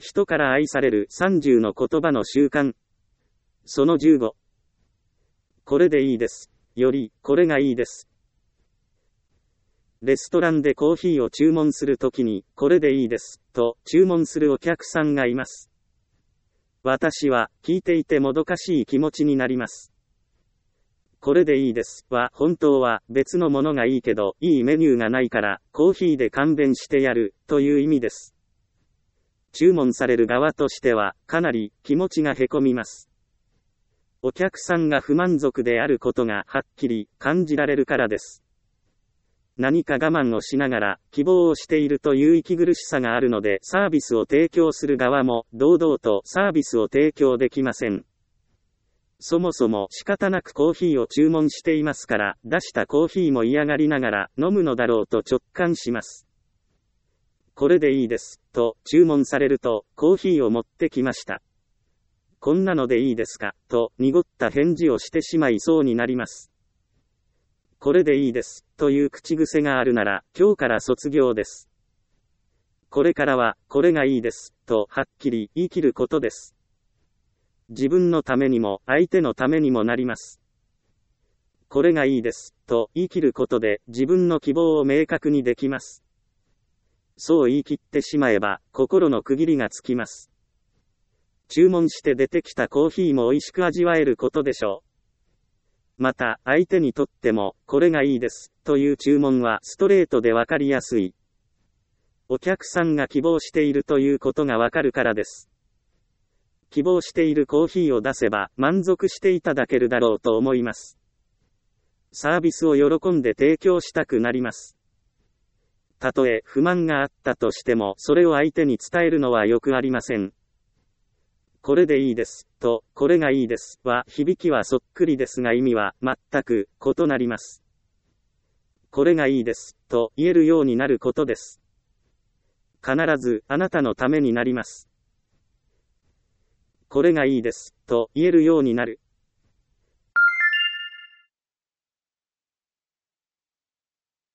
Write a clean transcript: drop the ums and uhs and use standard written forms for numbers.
人から愛される30の言葉の習慣。その15。これでいいです。より、これがいいです。レストランでコーヒーを注文するときに、これでいいです、と注文するお客さんがいます。私は、聞いていてもどかしい気持ちになります。これでいいです、は、本当は、別のものがいいけど、いいメニューがないから、コーヒーで勘弁してやる、という意味です。注文される側としては、かなり、気持ちがへこみます。お客さんが不満足であることが、はっきり、感じられるからです。何か我慢をしながら、希望をしているという息苦しさがあるので、サービスを提供する側も、堂々とサービスを提供できません。そもそも仕方なくコーヒーを注文していますから、出したコーヒーも嫌がりながら、飲むのだろうと直感します。これでいいです、と注文されると、コーヒーを持ってきました。こんなのでいいですか、と濁った返事をしてしまいそうになります。これでいいです、という口癖があるなら、今日から卒業です。これからは、これがいいです、とはっきり言い切ることです。自分のためにも、相手のためにもなります。これがいいです、と言い切ることで、自分の希望を明確にできます。そう言い切ってしまえば、心の区切りがつきます。注文して出てきたコーヒーも美味しく味わえることでしょう。また、相手にとっても、これがいいです、という注文はストレートでわかりやすい。お客さんが希望しているということがわかるからです。希望しているコーヒーを出せば、満足していただけるだろうと思います。サービスを喜んで提供したくなります。たとえ不満があったとしても、それを相手に伝えるのはよくありません。これでいいです、と、これがいいです、は、響きはそっくりですが意味は、全く、異なります。これがいいです、と、言えるようになることです。必ず、あなたのためになります。これがいいです、と、言えるようになる。